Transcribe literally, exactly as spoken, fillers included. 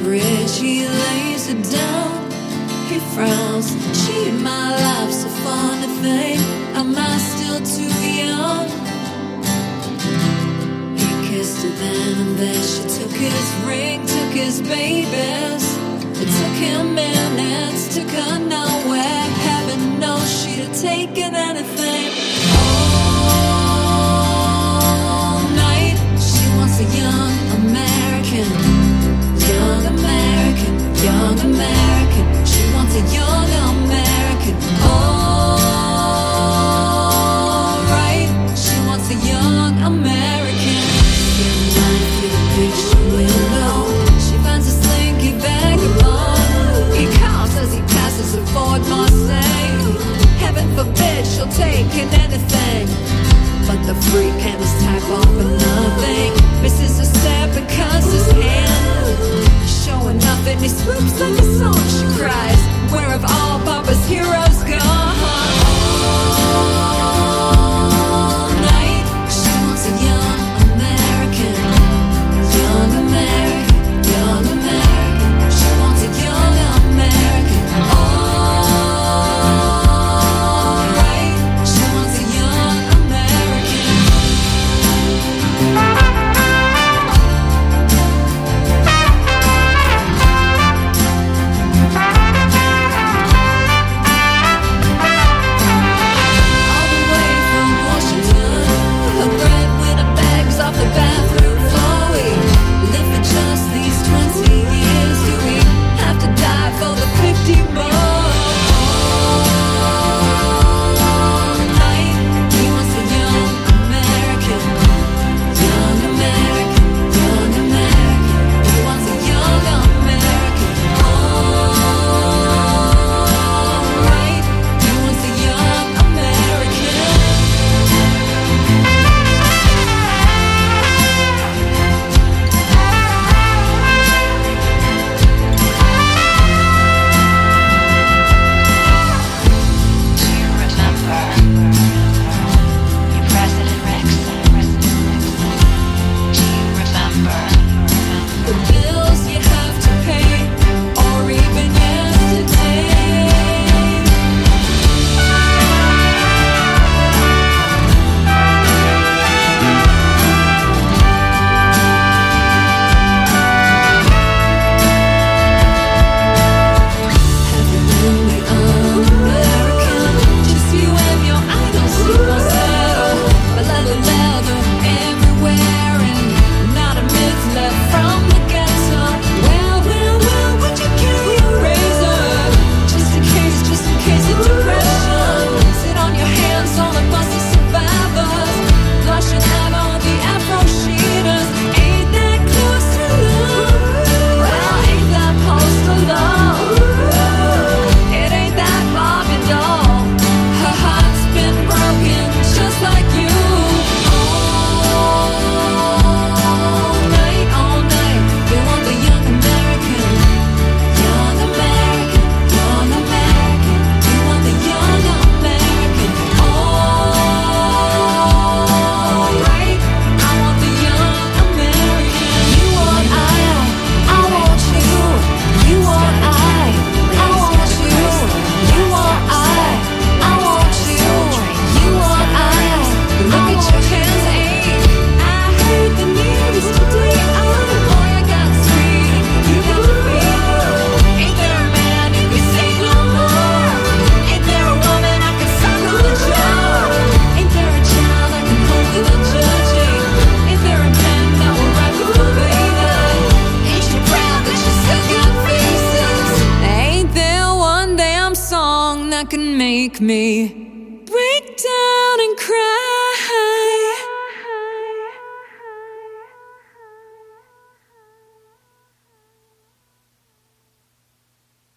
bridge, he lays it down. He frowns, cheating my life's a funny thing. Am I still too young? He kissed her then and there she took his ring, took his babies. It took him minutes, took her nowhere. Heaven knows she'd have taken anything. All night, she wants a young American. Young American, young American. She wants a young American. All right, she wants a young American. In line through the picture window, she finds a slinky vagabond. He coughs as he passes a Ford Mustang. Heaven forbid she'll take in anything, but the freak and his type all for nothing. Misses a step and cuts his hand. Showing nothing, he swoops like a song. She cries, where have all Papa's heroes gone? All night, she wants a young American. Young American, young American. She wants a young American. All right, she wants a young American. All the way from Washington, her breadwinner begs off the bathroom floor. We live for just these twenty years. Do we have to die for the fifty more? All night, he wants a young American. Young American, young American. He wants a young American. All right, he wants a young American. Do you remember your President Rex? Do you remember? The bills you have to pay, or even yesterday. Heavenly un-American, just you and your idols, you won't settle. But leather, leather everywhere, and not a myth left from the ghetto. Well, well, well, would you carry a razor? Just in case, just in case of depression. Sit on your hands on a bus of survivors. Lush and have on the Afro sheeters. Ain't that close to love? Well, ain't that postal love? It ain't that Barbie doll. Her heart's been broken just like you. All night, all night, they want the young American. Young American, young American. They want the young American. All right, I want the young American. You want I, I want you. You want I, I want you. You want I, I want you. You want I. Look at your hands, ain't I heard the news today? Oh, boy, I got sweet. You got the fever. Ain't there a man who can say no more? Ain't there a woman I can suckle the jaw? Ain't there a child I can hold without judging? Ain't there a pen that will write with no baby? Ain't you proud that you still got faces? Ain't there one damn song that can make me break down and cry?